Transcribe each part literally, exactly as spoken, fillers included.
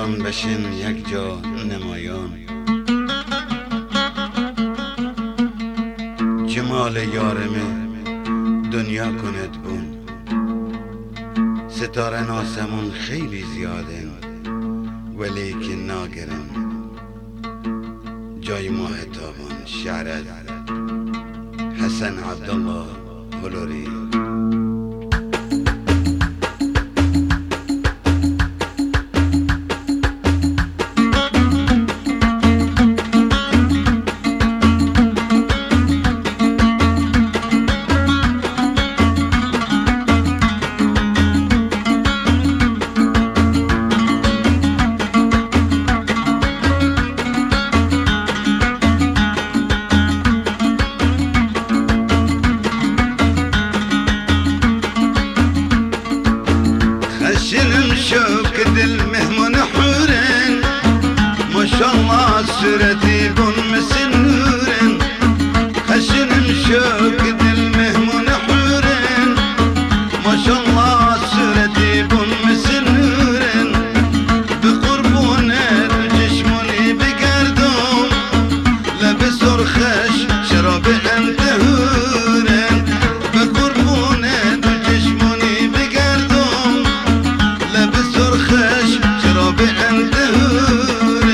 جهان بشین یک جا نمایان، جمال یارمه دنیا کند بون. ستاره آسمون خیلی زیادن ولی که ناگرن جای ماه تابان. شعر از حسن عبدالله بلوری. خشنم شوك دل مهمون حورن ما شاء الله سرتي بن مسنورن. خشنم شوك دل مهمون حورن ما شاء الله سرتي بن مسنورن. بقربون الجشموني بقردوم لبس رخش شراب انت هورن. بقربون الجشموني بقردوم لبس رخش شراب انت هورن.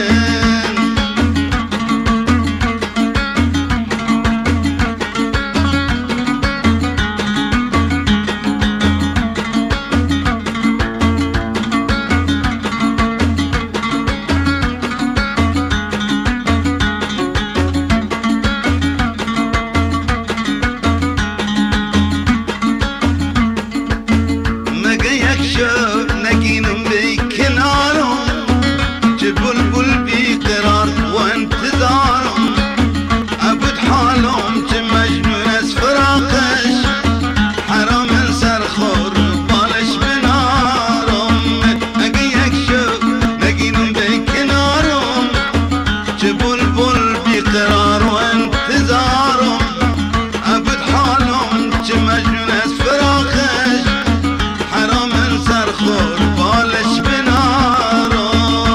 نگینم بی کنارم چه بلبل بی قرار و انتظارم. عبد حالم چه مجنون از فراقش حرام سرخور بالش بنارم. اگه یک شب نگینم بی کنارم چه بلبل بی قرار و انتظارم. عبد حالم چه مجنون از فراقش حرام سرخور بالش بنارم.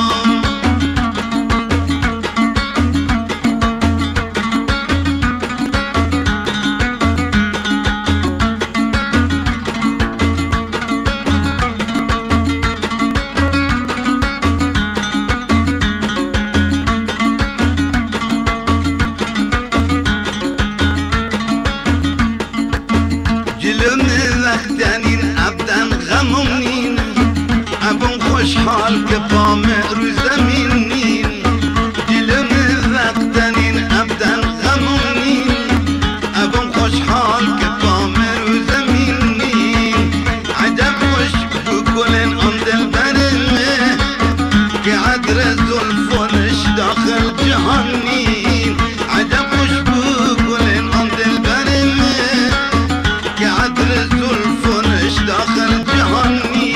جلوم وقتنین ابدن غمونین ابون خوشحال که پام رو زمینین. جلوم وقتنین ابدن غمونین ابون خوشحال که پام رو زمینین. عجب خوش بکنن آن دل برمه که عطر زلفونش داخل جهانین. عجب خوش بکنن آن دل برمه که عطر زلفونش داخل جهانی.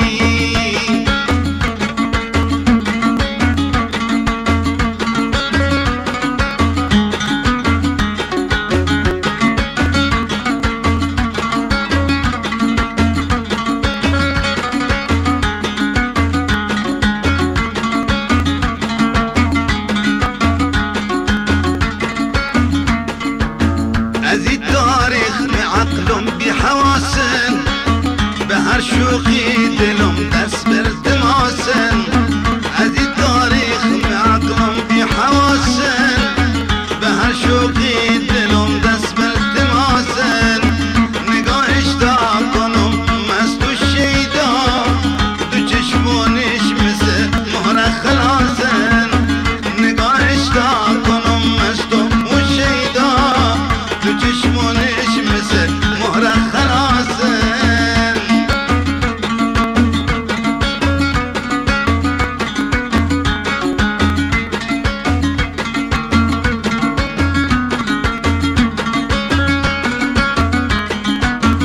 از این تاریخ معقلم بی حواسن به هر شوخی دلم دست بر تماسن. از این تاریخ معقلم بی حواسن به هر شوخی دلم دست بر تماسن. نگاهش تا کنم مست و شیدا تو چشمونش مثل مهر خلاصن. نگاهش تا کنم مست و شیدا تو چشمونش مثل مهر خلاصن.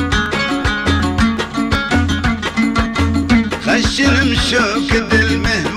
خشنم شوك دل مهمون